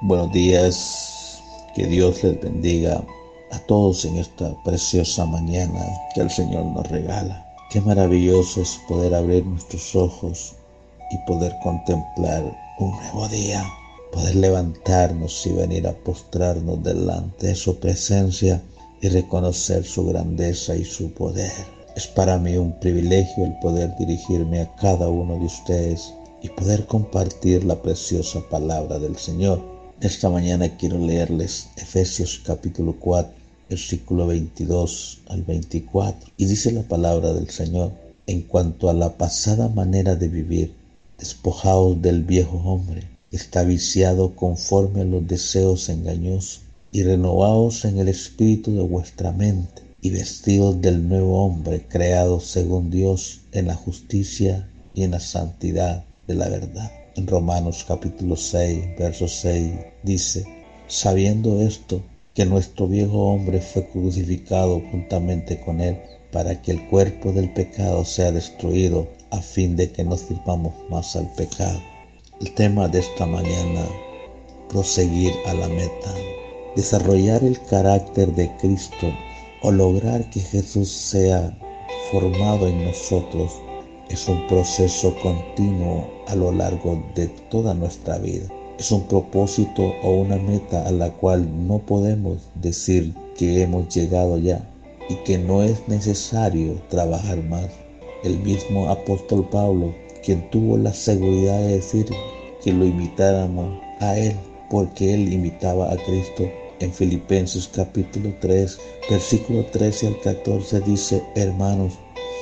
Buenos días, que Dios les bendiga a todos en esta preciosa mañana que el Señor nos regala. Qué maravilloso es poder abrir nuestros ojos y poder contemplar un nuevo día, poder levantarnos y venir a postrarnos delante de su presencia y reconocer su grandeza y su poder. Es para mí un privilegio el poder dirigirme a cada uno de ustedes y poder compartir la preciosa palabra del Señor. Esta mañana quiero leerles Efesios capítulo 4, versículo 22 al 24. Y dice la palabra del Señor: en cuanto a la pasada manera de vivir, despojaos del viejo hombre, que está viciado conforme a los deseos engañosos, y renovaos en el espíritu de vuestra mente, y vestidos del nuevo hombre, creado según Dios en la justicia y en la santidad de la verdad. En Romanos capítulo 6, verso 6 dice: sabiendo esto, que nuestro viejo hombre fue crucificado juntamente con él, para que el cuerpo del pecado sea destruido, a fin de que no sirvamos más al pecado. El tema de esta mañana: proseguir a la meta. Desarrollar el carácter de Cristo o lograr que Jesús sea formado en nosotros es un proceso continuo a lo largo de toda nuestra vida. Es un propósito o una meta a la cual no podemos decir que hemos llegado ya y que no es necesario trabajar más. El mismo apóstol Pablo, quien tuvo la seguridad de decir que lo imitáramos a él, porque él imitaba a Cristo, en Filipenses capítulo 3, versículo 13 al 14 dice: hermanos,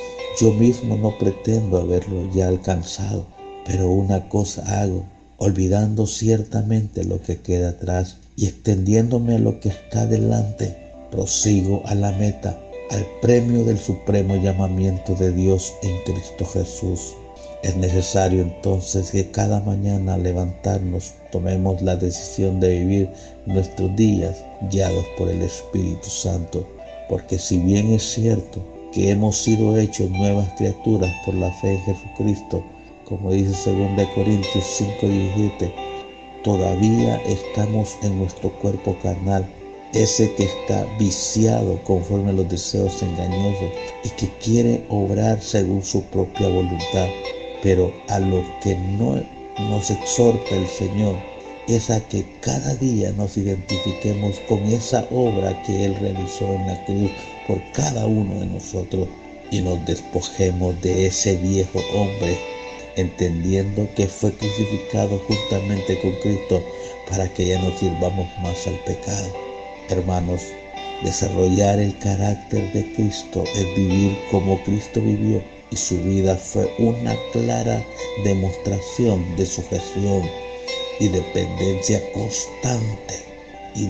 yo mismo no pretendo haberlo ya alcanzado, pero una cosa hago, olvidando ciertamente lo que queda atrás y extendiéndome a lo que está delante, prosigo a la meta, al premio del supremo llamamiento de Dios en Cristo Jesús. Es necesario entonces que cada mañana al levantarnos tomemos la decisión de vivir nuestros días guiados por el Espíritu Santo, porque si bien es cierto que hemos sido hechos nuevas criaturas por la fe en Jesucristo, como dice 2 Corintios 5:17, todavía estamos en nuestro cuerpo carnal, ese que está viciado conforme a los deseos engañosos y que quiere obrar según su propia voluntad. Pero a lo que no nos exhorta el Señor es a que cada día nos identifiquemos con esa obra que Él realizó en la cruz por cada uno de nosotros y nos despojemos de ese viejo hombre, entendiendo que fue crucificado juntamente con Cristo para que ya no sirvamos más al pecado. Hermanos, desarrollar el carácter de Cristo es vivir como Cristo vivió, y su vida fue una clara demostración de sujeción y dependencia constante y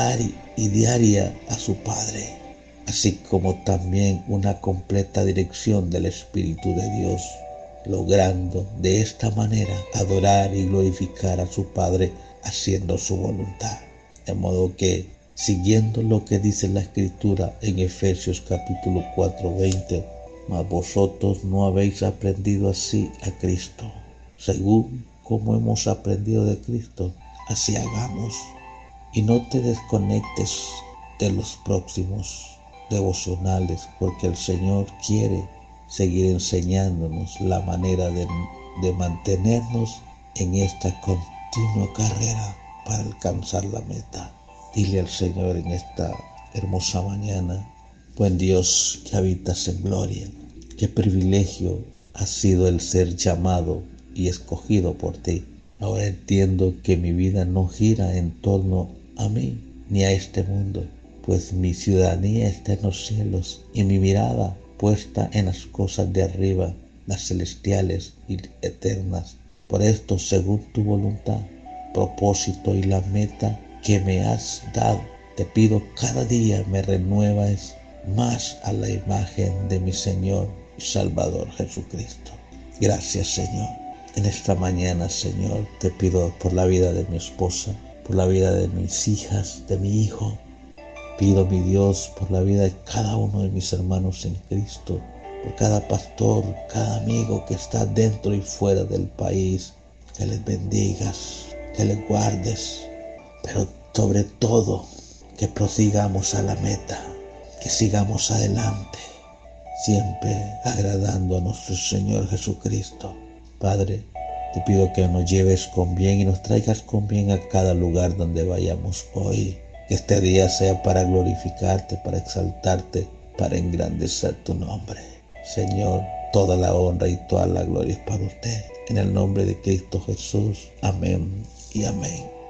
diaria a su Padre, así como también una completa dirección del Espíritu de Dios, logrando de esta manera adorar y glorificar a su Padre haciendo su voluntad. De modo que, siguiendo lo que dice la Escritura en Efesios capítulo 4:20, mas vosotros no habéis aprendido así a Cristo. Según como hemos aprendido de Cristo, así hagamos. Y no te desconectes de los próximos devocionales, porque el Señor quiere seguir enseñándonos la manera de mantenernos en esta continua carrera para alcanzar la meta. Dile al Señor en esta hermosa mañana: buen Dios que habitas en gloria, qué privilegio ha sido el ser llamado y escogido por ti. Ahora entiendo que mi vida no gira en torno a mí ni a este mundo, pues mi ciudadanía está en los cielos y mi mirada puesta en las cosas de arriba, las celestiales y eternas. Por esto, según tu voluntad, propósito y la meta que me has dado, te pido cada día me renuevas más a la imagen de mi Señor y Salvador Jesucristo. Gracias, Señor. En esta mañana, Señor, te pido por la vida de mi esposa, por la vida de mis hijas, de mi hijo. Pido, mi Dios, por la vida de cada uno de mis hermanos en Cristo, por cada pastor, cada amigo que está dentro y fuera del país. Que les bendigas, que les guardes, pero sobre todo que prosigamos a la meta, que sigamos adelante, siempre agradando a nuestro Señor Jesucristo. Padre, te pido que nos lleves con bien y nos traigas con bien a cada lugar donde vayamos hoy. Que este día sea para glorificarte, para exaltarte, para engrandecer tu nombre. Señor, toda la honra y toda la gloria es para usted. En el nombre de Cristo Jesús. Amén y amén.